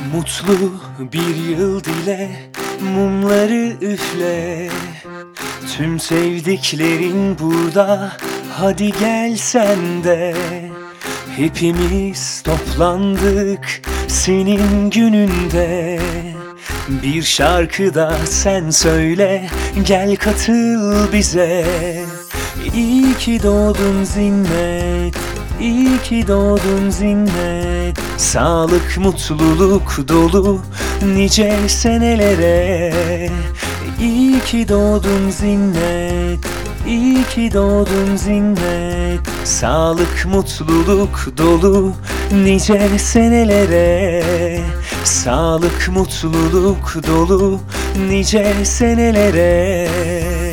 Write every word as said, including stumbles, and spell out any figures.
Mutlu bir yıl dile, mumları üfle. Tüm sevdiklerin burada, hadi gel sen de. Hepimiz toplandık senin gününde. Bir şarkı da sen söyle, gel katıl bize. İyi ki doğdun Zinnet, iyi ki doğdun Zinnet. Sağlık, mutluluk dolu nice senelere. İyi ki doğdun Zinnet, iyi ki doğdun Zinnet. Sağlık, mutluluk dolu nice senelere. Sağlık, mutluluk dolu nice senelere.